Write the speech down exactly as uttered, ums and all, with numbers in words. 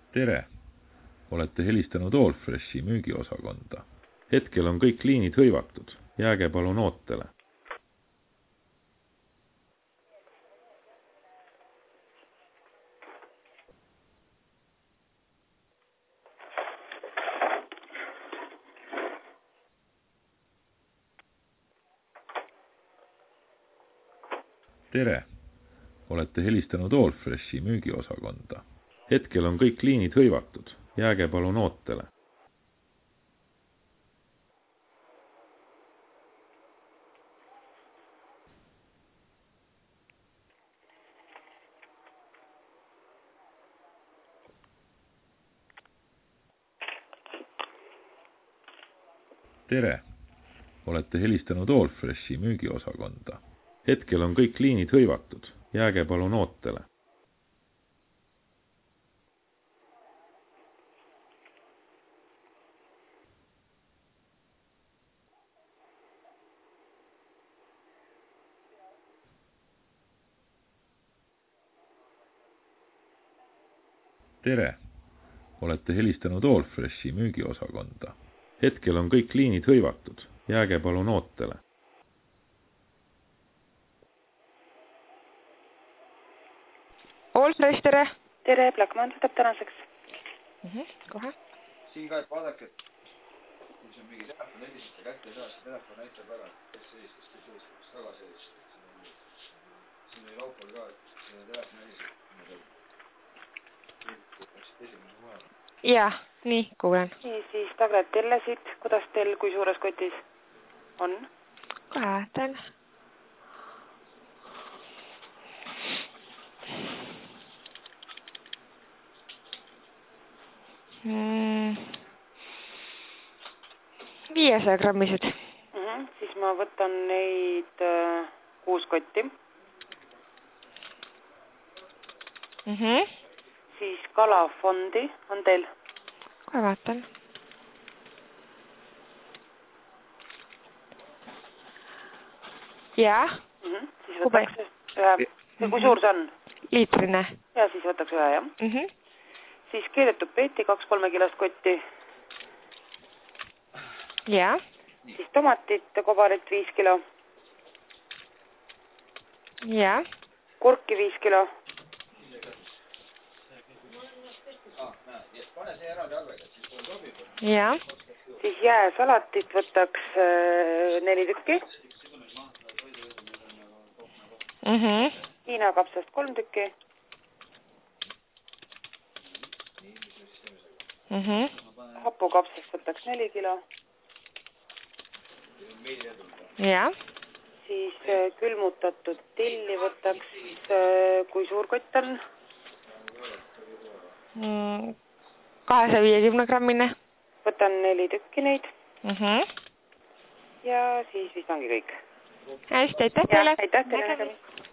Tere! Olete helistanud Allfreshi müügiosakonda. Hetkel on kõik liinid hõivatud. Jääge palun ootele. Tere! Olete helistanud Allfreshi müügiosakonda. Hetkel on kõik liinid hõivatud. Jääge palun ootele. Tere! Olete helistanud Allfreshi müügiosakonda. Hetkel on kõik liinid hõivatud. Jääge palun ootele. Tere! Olete helistanud Allfreshi müügiosakonda. Hetkel on kõik liinid hõivatud. Jääge palun ootele. Allfresh, tere! Tere, Blackman võtab tänaseks. Mm -hmm, kohe. Siin ka, et vaadake, et kui see on mingi telefon, helistate kätte, saa see telefon näitab ära, kes sees, kes kes sees, kes tagasi helistab. Siin oli laupal ka, et see telefon helistab. Jah, nii, kuulen. Nii, siis Taglet tellesid. Kuidas teil, kui suures kotis on? Kohe vaatan. Mm. viiesaja grammised. Mm -hmm. Siis ma võtan neid äh, kuus kotti. Mm -hmm. Siis kalafondi on teil? Kohe vaatan. Jaa. Mm -hmm. Siis võtaks ühe. Ja kui suur see on? Liitrine. Ja siis võtaks ühe, jah. Mm -hmm. Siis keedetud peeti kaks kolme kilost kotti. Jaa. Siis tomatit kobarit viis kilo. Jaa. Kurki viis kilo. Jaa. Siis jääsalatit võtaks äh, neli tükki. Mm -hmm. Hiina kapsast kolm tükki. Mm -hmm. Hapukapsast võtaks neli kilo. Jaa. Siis äh, külmutatud tilli võtaks, äh, kui suur kott on? Mm, kahesaja viiekümne grammine. Võtan neli tükki neid. Mm -hmm. Ja siis vist ongi kõik. Hästi, aitäh teile. Aitäh teile.